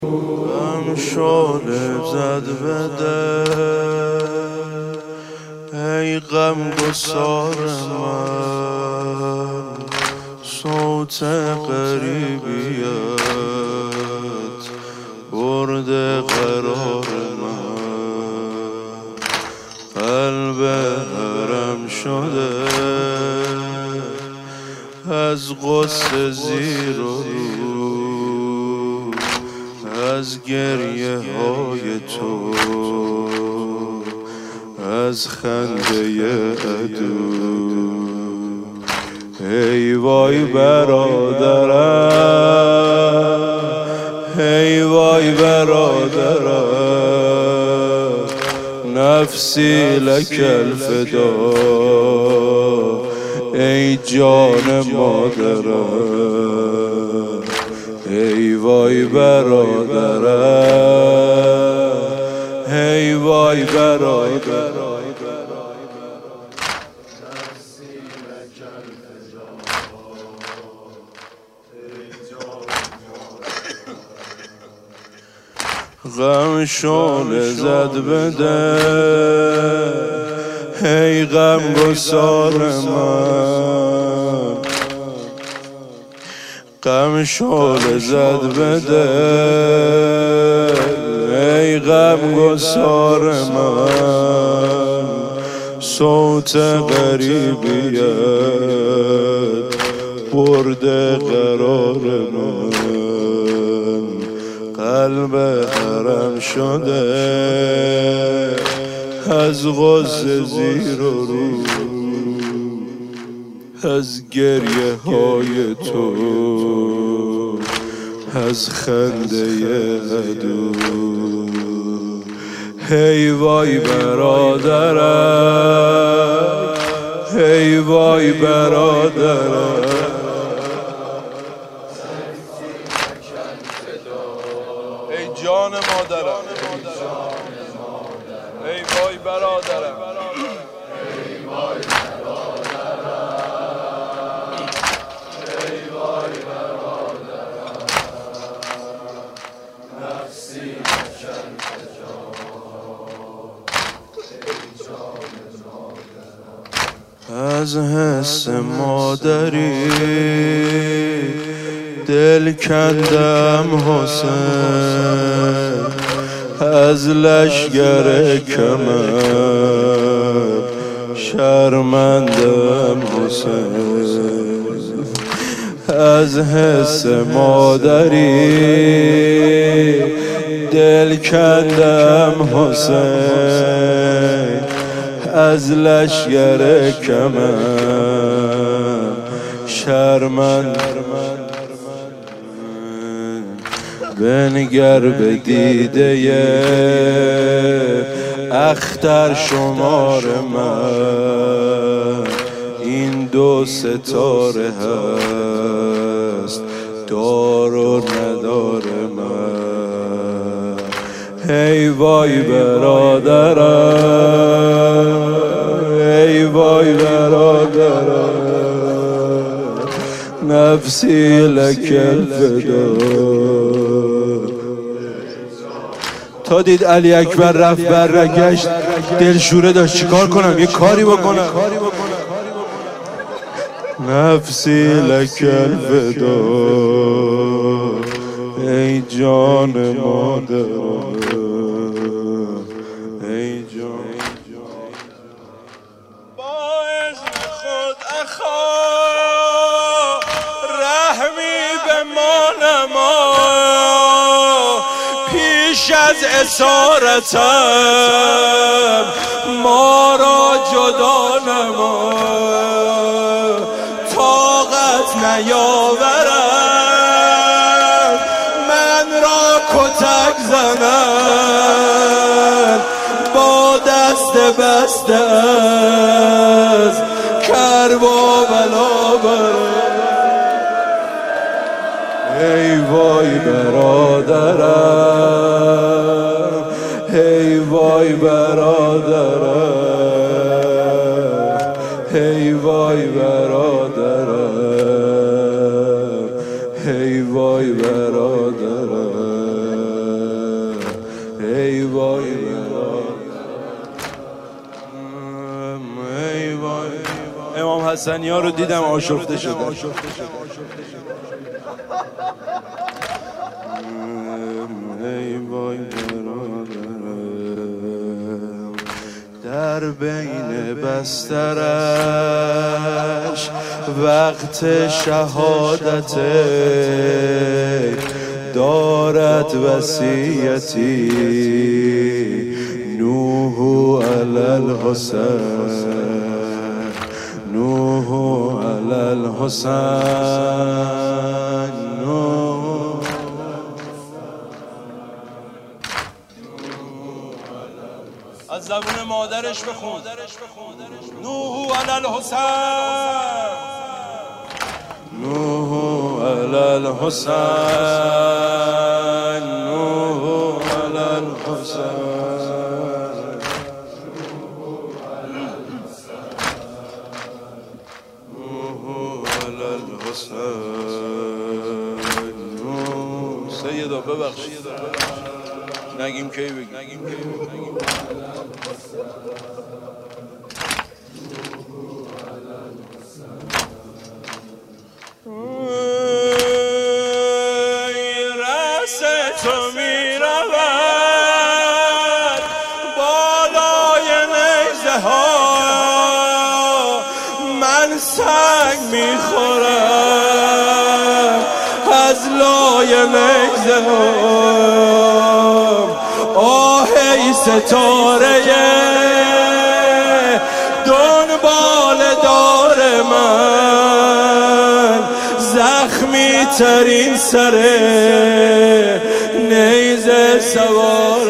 غم شعله زد به دل، ای غم گسار من، صوت غریبیت برده قرار من. قلب حرم شده از غصه زیر و رو، از گریه های تو، از خنده عدو. ای وای برادرم، ای وای برادرم، نفسی لک الفدا، ای جان مادرم. ای وای برادرم، ای وای برادرم، غم شعله زد به دل، ای غم گسار من. غم شعله زد به دل، ای غم گسار من، صوت غریبیت برده قرار من. قلب حرم شده از غصه زیر و رو، از گریه های تو، از خنده عدو. ای وای برادرم، ای وای برادرم، ای جان مادرم، ای وای برادرم، ای وای برادرم، ای وای برادرم، نفسی لک الفدا، ای جان مادرم. از حس مادری دل کندم حسین، از لشگر کمر شرمندم حسین. از حس مادری دل کندم حسین، از لشگر کمر شرمندم. بنگر به دیده اختر شمار من، این دو ستاره هست دار و ندار من. ای وای برادرم، ای وای برادرم، نفسی لک الفدا. تا دید علی اکبر رفت برگشت، دلشوره داشت چیکار کنم، یه کاری بکنم. نفسی لک الفدا، ای جان مادرم، ای جان. با عشق خود اخا رحمی به ما نما، پیش از اسارتم ما را جدا نما. طاقت نیاورم من را کتک زنم، با دست بسته از کرب و بلا برم. ای وای برادرم، ای وای برادرم، ای وای برادرم، ای وای برادرم. حسنی ها رو دیدم آشفته شده. ای وای در بین بسترش وقت شهادت دارد وصیتی نوح علی الحسین نوح علی الحسین نوح از زبون مادرش بخون نوح علی الحسین نوح علی الحسین نوح علی الحسین نوح علی الحسین سیدا ببخشید نگیم کی بگیم تو می رود بالای نیزه ها من سنگ می خورم از لای نیزه ها آه ای ستاره دنبال دار من زخمی ترین سره نیزه سوار